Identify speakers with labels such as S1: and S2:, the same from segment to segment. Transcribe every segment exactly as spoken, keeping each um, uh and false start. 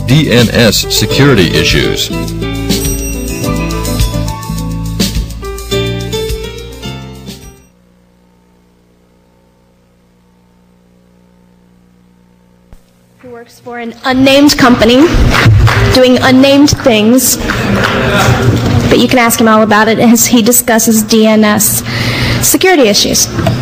S1: D N S security issues.
S2: Who works for an unnamed company doing unnamed things, but you can ask him all about it as he discusses D N S security issues.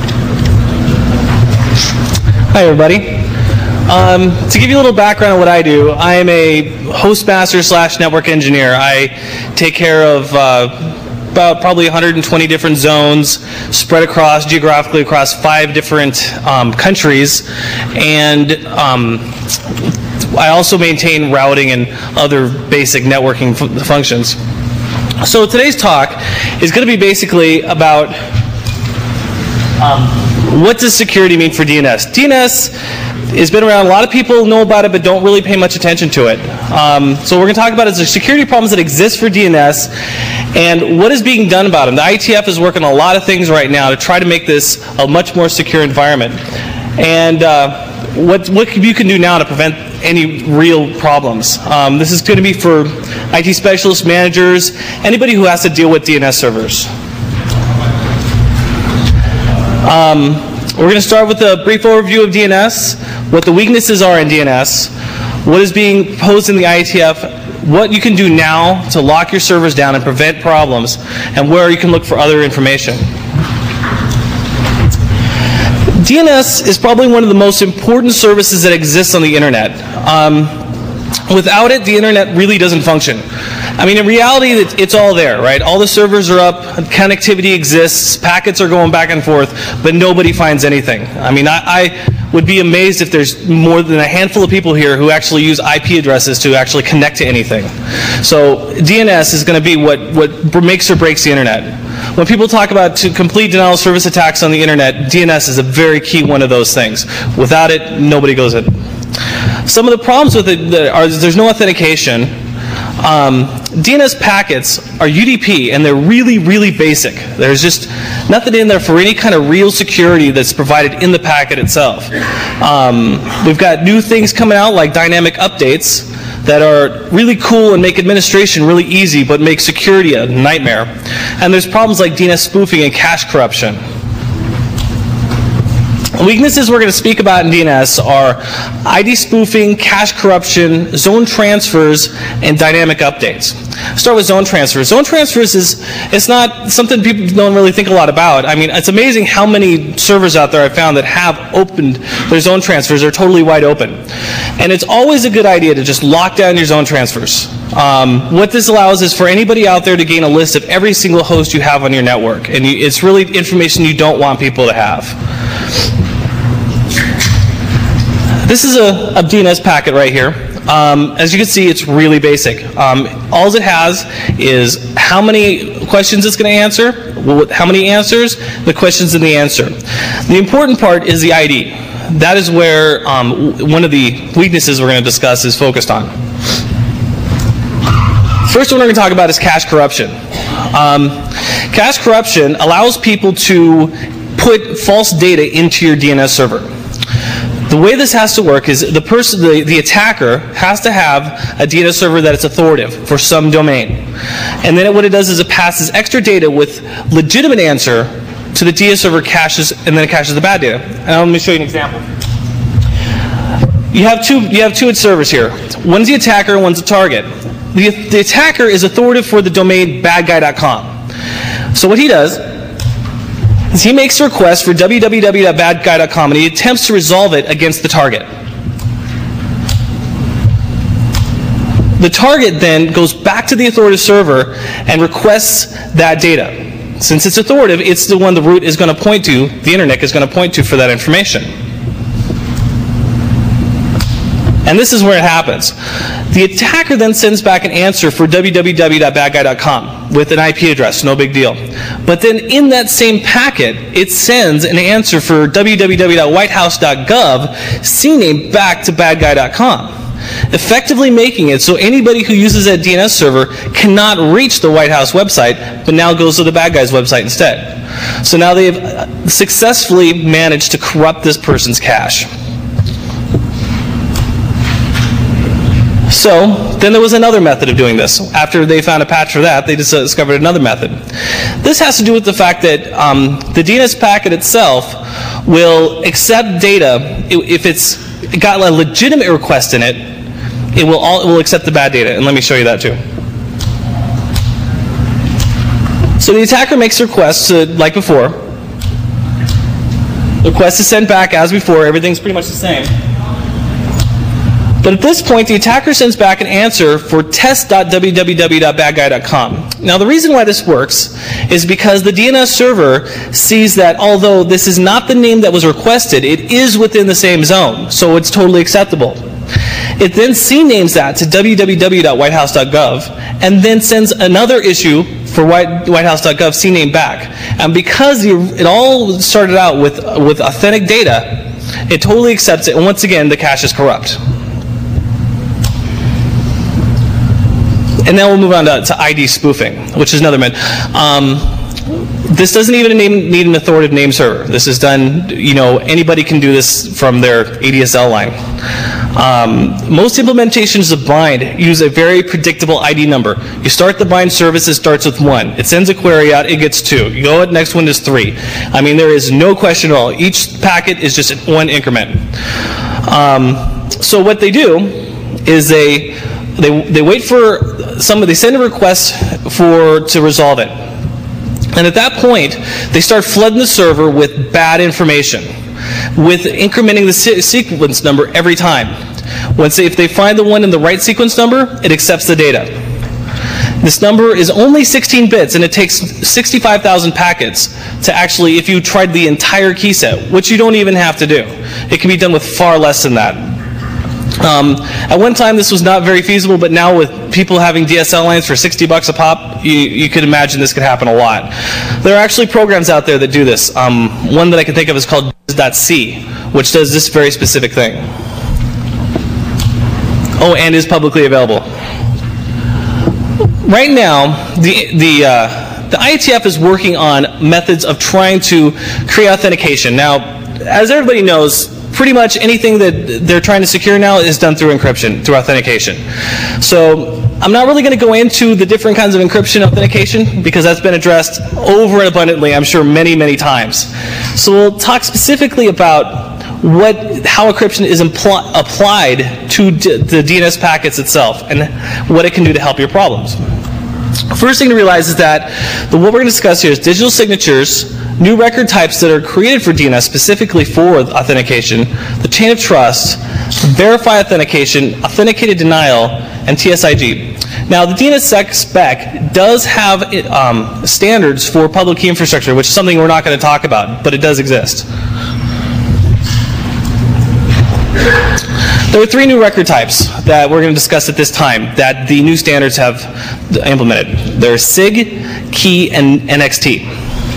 S3: Hi, everybody. Um, to give you a little background on what I do, I am a hostmaster slash network engineer. I take care of uh, about probably one hundred twenty different zones spread across, geographically across five different um, countries. And um, I also maintain routing and other basic networking f functions. So today's talk is going to be basically about um, what does security mean for D N S? D N S has been around. A lot of people know about it, but don't really pay much attention to it. Um, so what we're going to talk about is the security problems that exist for D N S and what is being done about them. The I T F is working on a lot of things right now to try to make this a much more secure environment. And uh, what, what you can do now to prevent any real problems. Um, this is going to be for I T specialists, managers, anybody who has to deal with D N S servers. Um, we're going to start with a brief overview of D N S, what the weaknesses are in D N S, what is being posed in the I T F, what you can do now to lock your servers down and prevent problems, and where you can look for other information. D N S is probably one of the most important services that exists on the internet. Um, without it, the internet really doesn't function. I mean, in reality, it's all there, right? All the servers are up, connectivity exists, packets are going back and forth, but nobody finds anything. I mean, I, I would be amazed if there's more than a handful of people here who actually use I P addresses to actually connect to anything. So D N S is going to be what, what makes or breaks the internet. When people talk about to complete denial of service attacks on the internet, D N S is a very key one of those things. Without it, nobody goes in. Some of the problems with it are there's no authentication. Um, D N S packets are U D P, and they're really, really basic. There's just nothing in there for any kind of real security that's provided in the packet itself. Um, we've got new things coming out like dynamic updates that are really cool and make administration really easy, but make security a nightmare. And there's problems like D N S spoofing and cache corruption. Weaknesses we're going to speak about in D N S are I D spoofing, cache corruption, zone transfers, and dynamic updates. Start with zone transfers. Zone transfers is it's not something people don't really think a lot about. I mean, it's amazing how many servers out there I've found that have opened their zone transfers. They're totally wide open. And it's always a good idea to just lock down your zone transfers. Um, what this allows is for anybody out there to gain a list of every single host you have on your network. And you, it's really information you don't want people to have. This is a, a D N S packet right here. Um, as you can see, it's really basic. Um, all it has is how many questions it's going to answer, how many answers, the questions in the answer. The important part is the I D. That is where um, one of the weaknesses we're going to discuss is focused on. First one we're going to talk about is cache corruption. Um, cache corruption allows people to put false data into your D N S server. The way this has to work is the person, the, the attacker has to have a D N S server that is authoritative for some domain. And then it, what it does is it passes extra data with legitimate answer to the D N S server caches, and then it caches the bad data. And let me show you an example. You have two, you have two servers here. One's the attacker and one's the target. The, the attacker is authoritative for the domain bad guy dot com. So what he does is he makes a request for w w w dot bad guy dot com and he attempts to resolve it against the target. The target then goes back to the authoritative server and requests that data. Since it's authoritative, it's the one the root is going to point to, the internet is going to point to for that information. And this is where it happens. The attacker then sends back an answer for w w w dot bad guy dot com with an I P address, no big deal. But then in that same packet, it sends an answer for w w w dot white house dot gov, C name back to bad guy dot com, effectively making it so anybody who uses that D N S server cannot reach the White House website, but now goes to the bad guy's website instead. So now they've successfully managed to corrupt this person's cache. So then there was another method of doing this. After they found a patch for that, they just discovered another method. This has to do with the fact that um, the D N S packet itself will accept data if it's got a legitimate request in it. It will all it will accept the bad data, and let me show you that too. So the attacker makes a request to, like before. The request is sent back as before. Everything's pretty much the same. But at this point, the attacker sends back an answer for test dot w w w dot bad guy dot com. Now, the reason why this works is because the D N S server sees that although this is not the name that was requested, it is within the same zone, so it's totally acceptable. It then C names that to w w w dot white house dot gov and then sends another issue for white house dot gov C name back. And because the, it all started out with, with authentic data, it totally accepts it, and once again, the cache is corrupt. And now we'll move on to, to I D spoofing, which is another method. Um, this doesn't even name, need an authoritative name server. This is done, you know, anybody can do this from their A D S L line. Um, most implementations of bind use a very predictable I D number. You start the bind service, it starts with one. It sends a query out, it gets two. You go, next one is three. I mean, there is no question at all. Each packet is just one increment. Um, so what they do is they They, they wait for somebody, they send a request for to resolve it. And at that point, they start flooding the server with bad information, with incrementing the se sequence number every time. Once they, if they find the one in the right sequence number, it accepts the data. This number is only sixteen bits, and it takes sixty-five thousand packets to actually, if you tried the entire key set, which you don't even have to do. It can be done with far less than that. Um, at one time, this was not very feasible, but now with people having D S L lines for sixty bucks a pop, you, you could imagine this could happen a lot. There are actually programs out there that do this. Um, one that I can think of is called .c, which does this very specific thing. Oh, and is publicly available. Right now, the the uh, the I A T F is working on methods of trying to create authentication. Now, as everybody knows, pretty much anything that they're trying to secure now is done through encryption, through authentication. So I'm not really going to go into the different kinds of encryption authentication because that's been addressed over and abundantly, I'm sure, many, many times. So we'll talk specifically about what, how encryption is applied to the D N S packets itself and what it can do to help your problems. First thing to realize is that the, what we're going to discuss here is digital signatures, new record types that are created for D N S specifically for authentication, the chain of trust, verify authentication, authenticated denial, and T S I G. Now, the D N S sec spec does have um, standards for public key infrastructure, which is something we're not going to talk about, but it does exist. There are three new record types that we're going to discuss at this time that the new standards have implemented. They're S I G, key, and N X T.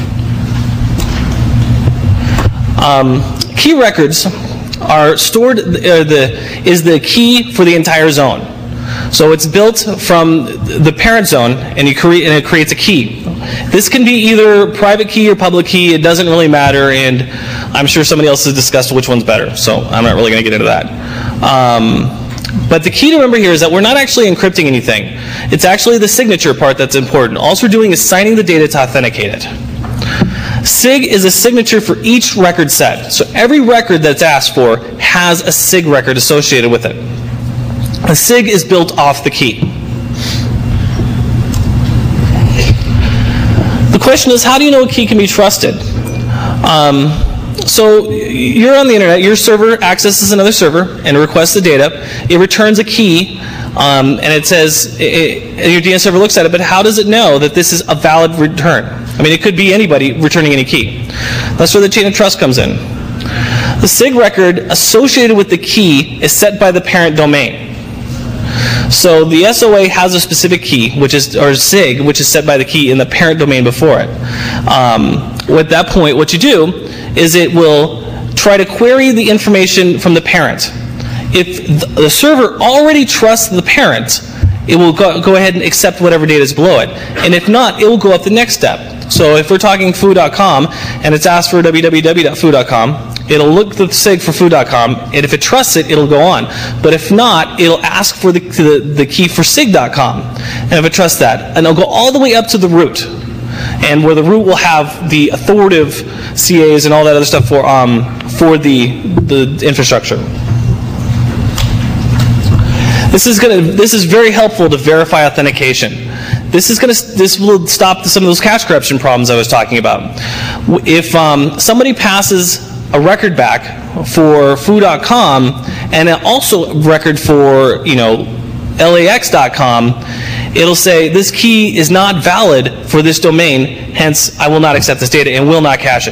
S3: Um, key records are stored, uh, the, is the key for the entire zone. So it's built from the parent zone, and, you create, and it creates a key. This can be either private key or public key. It doesn't really matter, and I'm sure somebody else has discussed which one's better, so I'm not really going to get into that. Um, but the key to remember here is that we're not actually encrypting anything. It's actually the signature part that's important. All we're doing is signing the data to authenticate it. S I G is a signature for each record set. So every record that's asked for has a S I G record associated with it. A S I G is built off the key. The question is, how do you know a key can be trusted? Um, so you're on the internet, your server accesses another server and requests the data. It returns a key, um, and it says, it, it, your D N S server looks at it, but how does it know that this is a valid return? I mean, it could be anybody returning any key. That's where the chain of trust comes in. The S I G record associated with the key is set by the parent domain. So the S O A has a specific key, which is, or S I G, which is set by the key in the parent domain before it. Um, at that point, what you do is it will try to query the information from the parent. If the server already trusts the parent, it will go, go ahead and accept whatever data is below it. And if not, it will go up the next step. So if we're talking foo dot com and it's asked for w w w dot foo dot com, It'll look the sig for foo dot com, and if it trusts it, it'll go on. But if not, it'll ask for the, the, the key for sig dot com, and if it trusts that, and it'll go all the way up to the root, and where the root will have the authoritative C As and all that other stuff for um, for the the infrastructure. This is gonna. This is very helpful to verify authentication. This is gonna. This will stop some of those cache corruption problems I was talking about. If um, somebody passes a record back for foo dot com and also a record for you know L A X dot com, it'll say this key is not valid for this domain. Hence, I will not accept this data and will not cache it.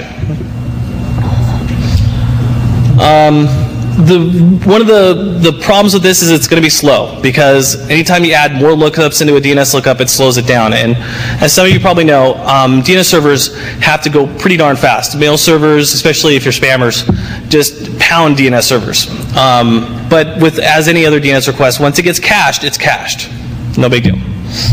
S3: Um, The, one of the, the problems with this is it's going to be slow, because anytime you add more lookups into a D N S lookup, it slows it down. And as some of you probably know, um, D N S servers have to go pretty darn fast. Mail servers, especially if you're spammers, just pound D N S servers. Um, but with as any other D N S request, once it gets cached, it's cached. No big deal.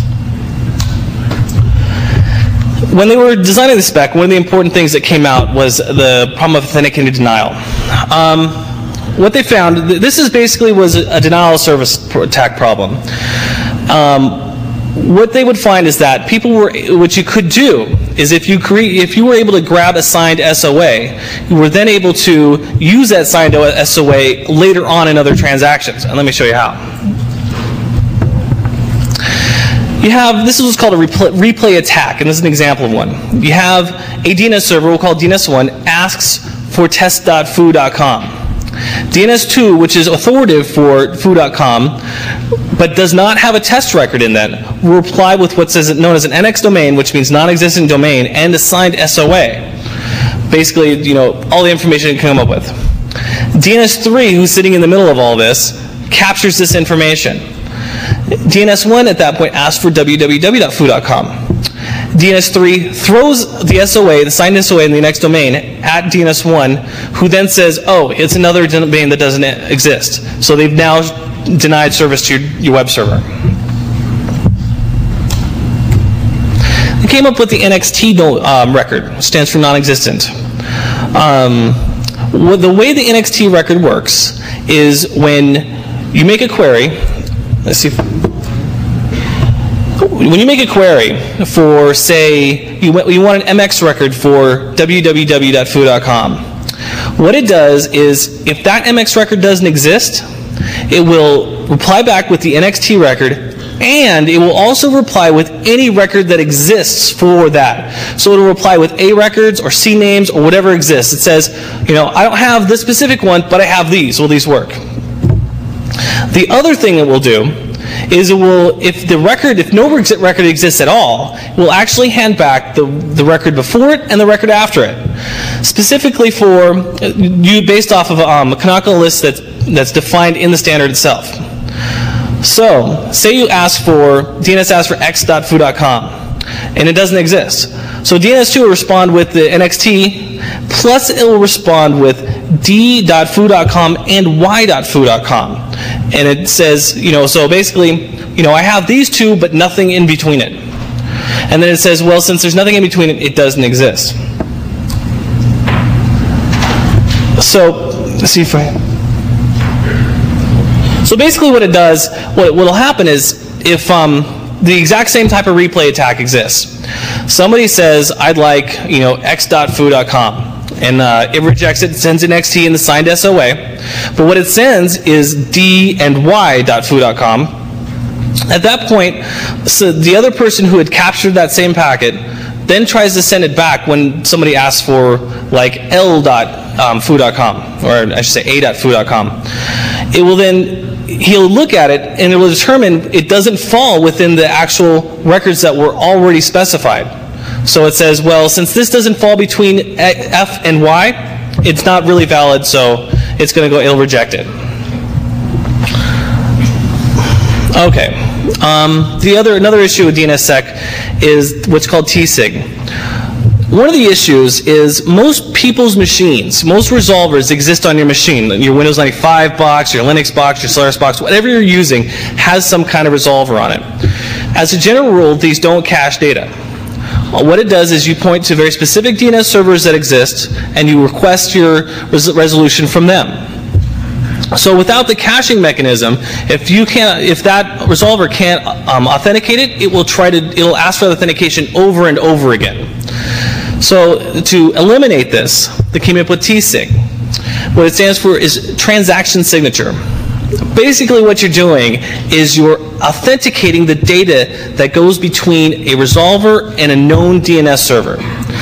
S3: When they were designing the spec, one of the important things that came out was the problem of authenticated denial. Um, What they found, this is basically was a denial of service attack problem. Um, what they would find is that people were, what you could do is if you create, if you were able to grab a signed S O A, you were then able to use that signed S O A later on in other transactions. And let me show you how. You have, this is what's called a replay, replay attack, and this is an example of one. You have a D N S server, we'll call D N S one, asks for test dot foo dot com. D N S two, which is authoritative for foo dot com, but does not have a test record in that, will reply with what's known as an N X domain, which means non-existent domain, and a signed S O A. Basically, you know, all the information it can come up with. D N S three, who's sitting in the middle of all this, captures this information. D N S one at that point asks for w w w dot foo dot com. D N S three throws the S O A, the signed S O A in the next domain at D N S one, who then says, oh, it's another domain that doesn't exist. So they've now denied service to your, your web server. They came up with the N X T um, record, which stands for non-existent. Um, well, the way the N X T record works is when you make a query, let's see if when you make a query for, say, you, you want an M X record for w w w dot foo dot com, what it does is, if that M X record doesn't exist, it will reply back with the N X T record, and it will also reply with any record that exists for that. So it'll reply with A records or C names or whatever exists. It says, you know, I don't have this specific one, but I have these. Will these work? The other thing it will do is it will, if the record, if no record exists at all, it will actually hand back the, the record before it and the record after it. Specifically for, you based off of um, a canonical list that's, that's defined in the standard itself. So, say you ask for, D N S asks for x dot foo dot com, and it doesn't exist. So D N S two will respond with the N X T, plus it will respond with d dot foo dot com and y dot foo dot com. And it says, you know, so basically, you know, I have these two, but nothing in between it. And then it says, well, since there's nothing in between it, it doesn't exist. So, let's see if I... So basically what it does, what will happen is, if um, the exact same type of replay attack exists, somebody says, I'd like, you know, x dot foo dot com. And uh, it rejects it, sends an X T in the signed S O A. But what it sends is d and y dot foo dot com. At that point, so the other person who had captured that same packet then tries to send it back when somebody asks for like l dot foo dot com, or I should say a dot foo dot com. It will then, he'll look at it and it will determine it doesn't fall within the actual records that were already specified. So it says, well, since this doesn't fall between F and Y, it's not really valid, so it's going to go, it'll reject it. Okay. Um, the other, another issue with D N S sec is what's called T sig. One of the issues is most people's machines, most resolvers exist on your machine. Your Windows ninety-five box, your Linux box, your Solaris box, whatever you're using has some kind of resolver on it. As a general rule, these don't cache data. what it does is you point to very specific D N S servers that exist, and you request your res resolution from them. So without the caching mechanism, if you can't, if that resolver can't um, authenticate it, it will try to, it'll ask for authentication over and over again. So to eliminate this, they came up with T SIG. What it stands for is transaction signature. Basically what you're doing is you're authenticating the data that goes between a resolver and a known D N S server.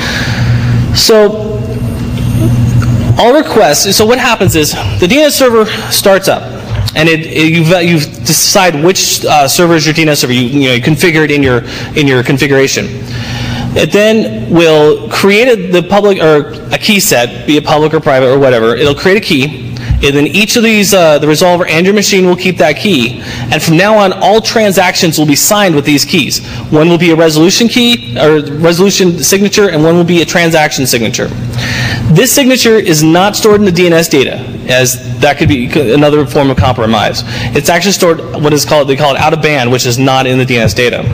S3: So all requests, so what happens is the D N S server starts up, and it, it, you've, you decide which uh, server is your D N S server. You, you, know, you configure it in your, in your configuration. It then will create a, the public, or a key set, be it public or private or whatever. It'll create a key. And then each of these, uh, the resolver and your machine will keep that key. And from now on, all transactions will be signed with these keys. One will be a resolution key, or resolution signature, and one will be a transaction signature. This signature is not stored in the D N S data, as that could be another form of compromise. It's actually stored, what is called, they call it out of band, which is not in the D N S data.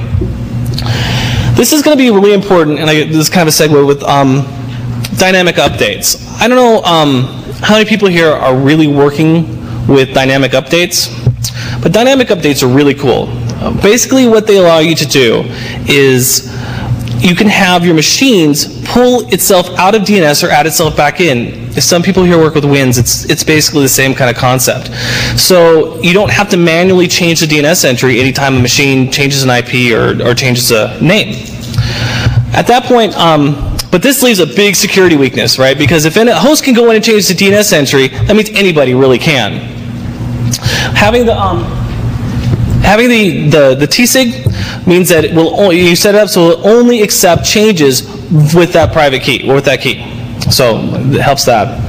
S3: This is going to be really important, and I, this is kind of a segue with um, dynamic updates. I don't know um, how many people here are really working with dynamic updates, but dynamic updates are really cool. Uh, basically what they allow you to do is you can have your machines pull itself out of D N S or add itself back in. If some people here work with WINS, it's, it's basically the same kind of concept. So you don't have to manually change the D N S entry anytime a machine changes an I P or, or changes a name. At that point, um, but this leaves a big security weakness, right? Because if a host can go in and change the D N S entry, that means anybody really can. Having the um, having the the, the T SIG means that it will only, you set it up so it will only accept changes with that private key or with that key. So it helps that.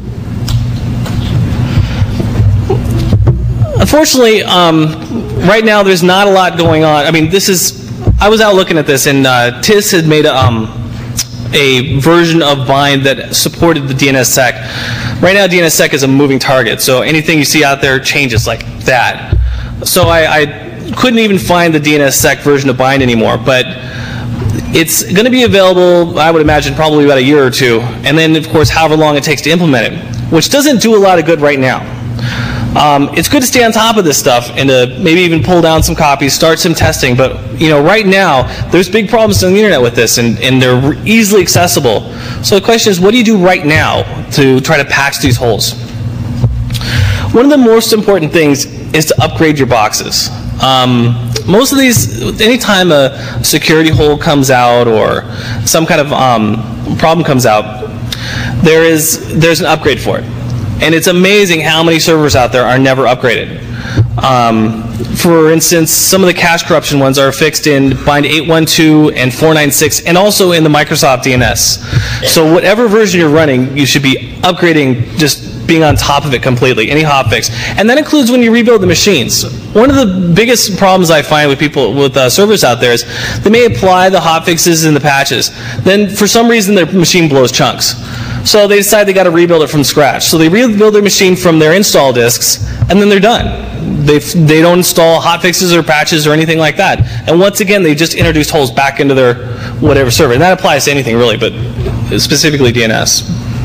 S3: Unfortunately, um, right now there's not a lot going on. I mean, this is. I was out looking at this, and uh, T I S had made a. Um, a version of Bind that supported the D N S sec. Right now D N S sec is a moving target, so anything you see out there changes like that. So I, I couldn't even find the D N S sec version of Bind anymore, but it's going to be available, I would imagine, probably about a year or two, and then of course however long it takes to implement it, which doesn't do a lot of good right now. Um, it's good to stay on top of this stuff and to maybe even pull down some copies, start some testing, but you know, right now there's big problems on the internet with this, and, and they're easily accessible. So the question is, what do you do right now to try to patch these holes? One of the most important things is to upgrade your boxes. Um, most of these, anytime a security hole comes out or some kind of um, problem comes out, there is there's an upgrade for it. And it's amazing how many servers out there are never upgraded. Um, for instance, some of the cache corruption ones are fixed in Bind eight one two and four ninety-six, and also in the Microsoft D N S. So whatever version you're running, you should be upgrading, just being on top of it completely, any hotfix. And that includes when you rebuild the machines. One of the biggest problems I find with people, with uh, servers out there, is they may apply the hotfixes and the patches. Then for some reason their machine blows chunks. So they decide they got to rebuild it from scratch. So they rebuild their machine from their install disks, and then they're done. They they don't install hotfixes or patches or anything like that. And once again, they just introduced holes back into their whatever server. And that applies to anything really, but specifically D N S.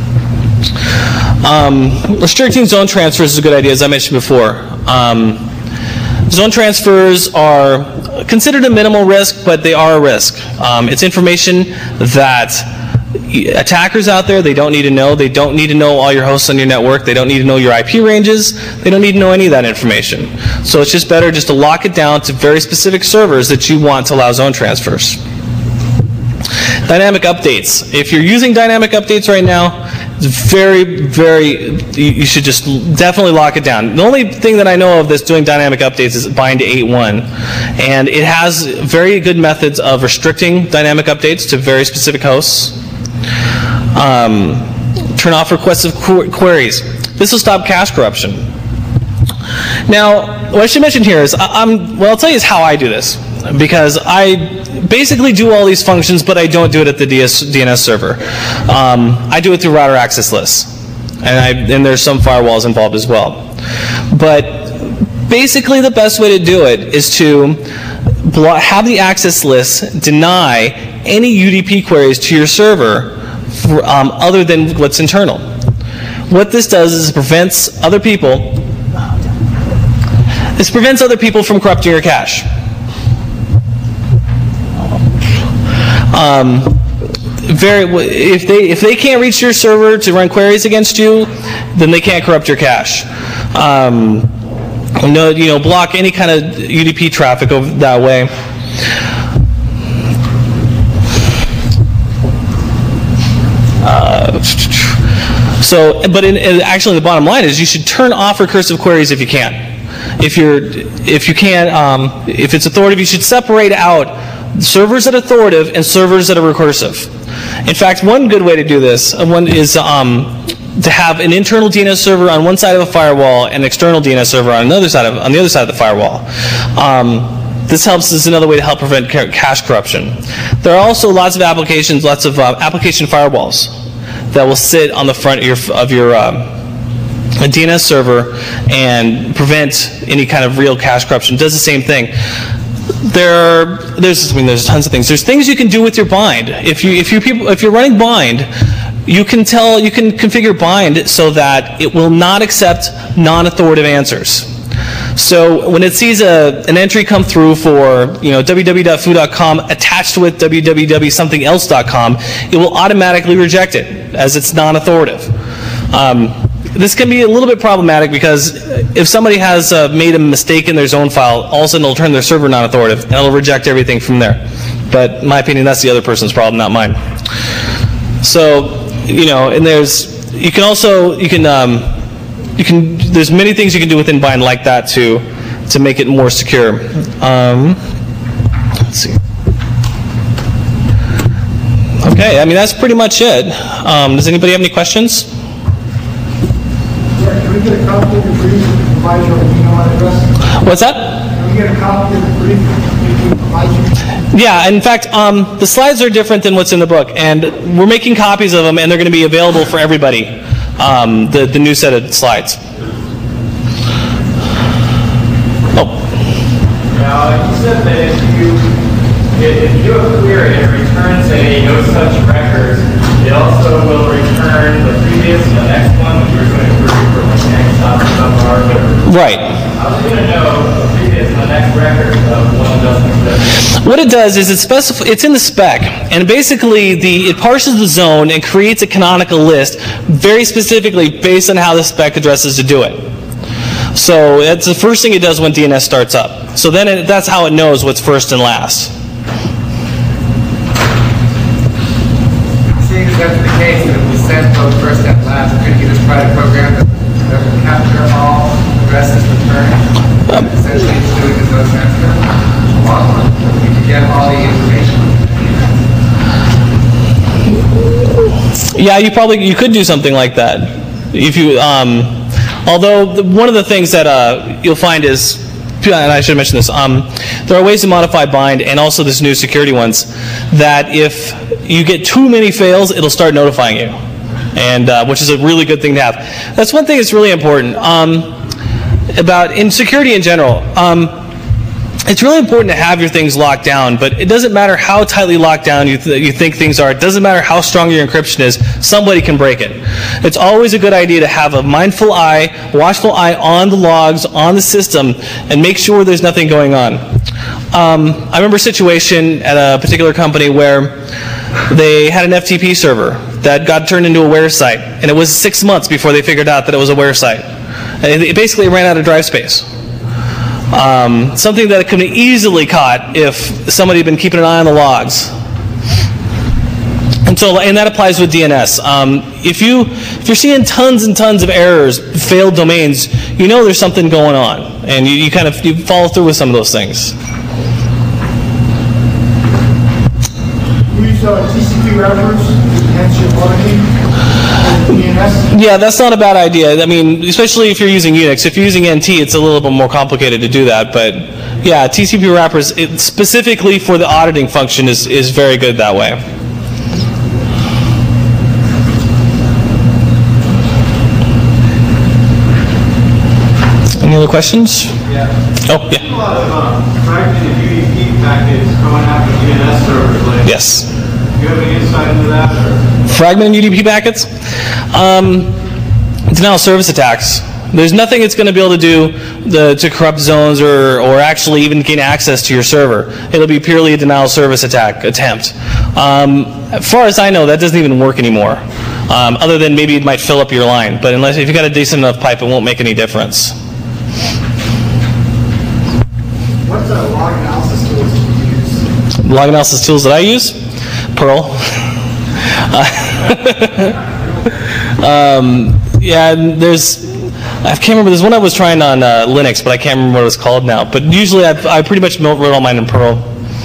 S3: Um, restricting zone transfers is a good idea, as I mentioned before. Um, zone transfers are considered a minimal risk, but they are a risk. Um, it's information that attackers out there, they don't need to know. They don't need to know all your hosts on your network. They don't need to know your I P ranges. They don't need to know any of that information. So it's just better just to lock it down to very specific servers that you want to allow zone transfers. Dynamic updates. If you're using dynamic updates right now, it's very, very, you should just definitely lock it down. The only thing that I know of that's doing dynamic updates is Bind eight one. And it has very good methods of restricting dynamic updates to very specific hosts. Um, turn off requests of qu queries. This will stop cache corruption. Now, what I should mention here is, I'm, what I'll tell you is how I do this, because I basically do all these functions, but I don't do it at the D N S server. Um, I do it through router access lists, and, I, and there's some firewalls involved as well. But basically, the best way to do it is to have the access list deny any U D P queries to your server for, um, other than what's internal. What this does is it prevents other people. This prevents other people from corrupting your cache. Um, very, if they if they can't reach your server to run queries against you, then they can't corrupt your cache. Um, no, you know, block any kind of U D P traffic over that way. Uh, so, but in, in actually, the bottom line is you should turn off recursive queries if you can. If you're, if you can, um, if it's authoritative, you should separate out servers that are authoritative and servers that are recursive. In fact, one good way to do this one is um, to have an internal D N S server on one side of a firewall and an external D N S server on another side of on the other side of the firewall. Um, this helps. This is another way to help prevent cache corruption. There are also lots of applications, lots of uh, application firewalls that will sit on the front of your of your uh, a D N S server and prevent any kind of real cache corruption. It does the same thing. There, there's, I mean, there's tons of things. There's things you can do with your bind. If you, if you people, if you're running bind, you can tell, you can configure bind so that it will not accept non-authoritative answers. So when it sees a, an entry come through for, you know, w w w dot foo dot com attached with w w w dot something else dot com, it will automatically reject it as it's non-authoritative. Um, This can be a little bit problematic because if somebody has uh, made a mistake in their zone file, all of a sudden it'll turn their server non-authoritative and it'll reject everything from there. But in my opinion, that's the other person's problem, not mine. So, you know, and there's, you can also, you can, um, you can, there's many things you can do within bind like that to, to make it more secure. Um, let's see. Okay, I mean, that's pretty much it. Um, does anybody have any questions?
S4: Can we get a copy of the brief and provide your email address?
S3: What's that?
S4: Can we get a copy of the brief and provide you?
S3: Yeah, in fact, um, the slides are different than what's in the book, and we're making copies of them, and they're going to be available for everybody, um, the, the new set of slides. Oh.
S5: Now, you said that if you, if you do a query and it returns a no such record, it also will return the previous and the next one, which you're going to query for like next stop, sub-bar, whatever.
S3: Right.
S5: I was going to know the previous and the next record of one doesn't exist.
S3: What it does is it specif it's in the spec, and basically the it parses the zone and creates a canonical list very specifically based on how the spec addresses to do it. So that's the first thing it does when D N S starts up. So then it, that's how it knows what's first and last.
S6: Seeing as that's the case, that if we send both first and last, could you just try to program that that will capture all addresses returned? Um, essentially, it's doing a zone transfer. You can get all the information.
S3: Yeah, you probably you could do something like that. If you, um, although the, one of the things that uh, you'll find is, and I should mention this, um, there are ways to modify bind and also this new security ones that if you get too many fails, it'll start notifying you, and uh, which is a really good thing to have. That's one thing that's really important um, about in security in general. Um, it's really important to have your things locked down, but it doesn't matter how tightly locked down you, th you think things are. It doesn't matter how strong your encryption is. Somebody can break it. It's always a good idea to have a mindful eye, watchful eye on the logs, on the system, and make sure there's nothing going on. Um, I remember a situation at a particular company where they had an F T P server that got turned into a where site, and it was six months before they figured out that it was a where site. And it basically ran out of drive space. Um, something that could be easily caught if somebody had been keeping an eye on the logs. And so, and that applies with D N S. Um, if you if you're seeing tons and tons of errors, failed domains, you know there's something going on, and you, you kind of you follow through with some of those things.
S4: We use uh, T C P wrappers to enhance your auditing. D N S.
S3: Yeah, that's not a bad idea. I mean, especially if you're using Unix. If you're using N T, it's a little bit more complicated to do that. But yeah, T C P wrappers, it, specifically for the auditing function, is, is very good that way. Any other questions?
S5: Yeah.
S3: Oh, yeah.
S5: A lot of um, fragmented U D P packets going after D N S servers lately.
S3: Yes.
S5: Do you have any insight into that? Or?
S3: Fragmented U D P packets? Um, denial of service attacks. There's nothing it's going to be able to do the, to corrupt zones or, or actually even gain access to your server. It'll be purely a denial of service attack attempt. Um, as far as I know, that doesn't even work anymore. Um, other than maybe it might fill up your line. But unless if you've got a decent enough pipe, it won't make any difference.
S4: What uh, log analysis tools do you use?
S3: Log analysis tools that I use? Perl. uh, um, yeah, there's... I can't remember. There's one I was trying on uh, Linux, but I can't remember what it was called now. But usually I, I pretty much wrote all mine in Perl.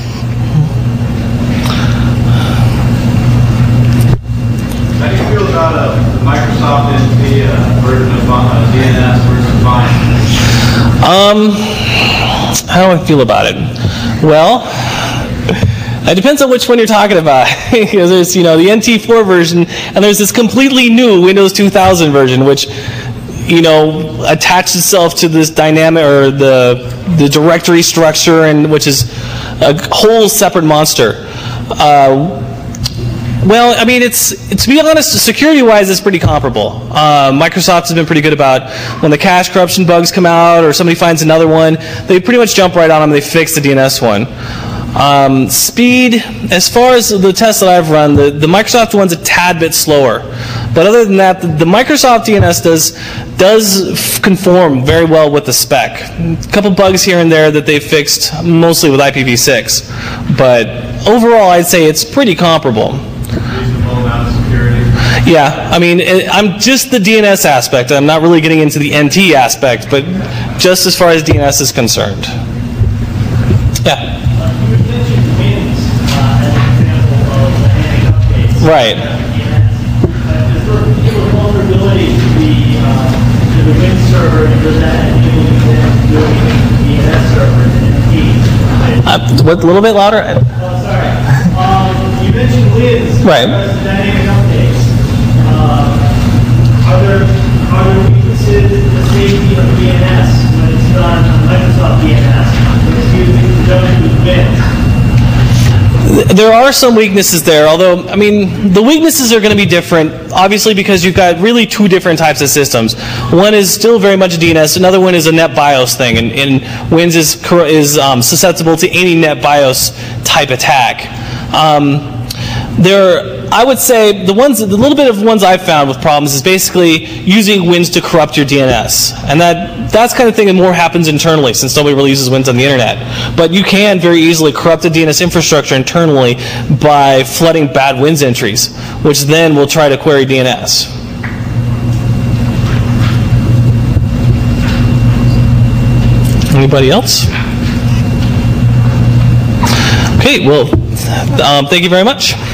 S5: How do you feel about uh, Microsoft and the uh, version of uh, D N S versus Vine?
S3: Um, how do I feel about it? Well, it depends on which one you're talking about. Because there's, you know, the N T four version, and there's this completely new Windows two thousand version, which, you know, attached itself to this dynamic or the the directory structure, and which is a whole separate monster. Uh, well, I mean, it's to be honest, security-wise, it's pretty comparable. Uh, Microsoft has been pretty good about when the cache corruption bugs come out, or somebody finds another one, they pretty much jump right on them. And they fix the D N S one. Um, speed, as far as the tests that I've run, the, the Microsoft one's a tad bit slower. But other than that, the, the Microsoft D N S does does conform very well with the spec. A couple bugs here and there that they fixed, mostly with I P v six. But overall, I'd say it's pretty comparable.
S5: Reasonable amount of security.
S3: Yeah, I mean, it, I'm just the D N S aspect. I'm not really getting into the N T aspect, but just as far as D N S is concerned. Yeah. Right.
S7: Is there a vulnerability to the, uh, to the Win server, and does that enable you then to do anything to the D N S server and N T?
S3: Uh, what, a little bit louder?
S7: Oh, sorry. Um, you mentioned Wiz.
S3: Right.
S7: As the dynamic updates. Uh, are there are there weaknesses in the safety of D N S when it's done on Microsoft D N S when it's used in conjunction with Win?
S3: There are some weaknesses there, although, I mean, the weaknesses are going to be different, obviously, because you've got really two different types of systems. One is still very much D N S, another one is a NetBIOS thing, and, and Wins is, is um, susceptible to any NetBIOS type attack. Um, there, I would say the ones, the little bit of ones I've found with problems is basically using Wins to corrupt your D N S, and that that's kind of thing that more happens internally since nobody really uses Wins on the internet. But you can very easily corrupt the D N S infrastructure internally by flooding bad Wins entries, which then will try to query D N S. Anybody else? Okay, well, um, thank you very much.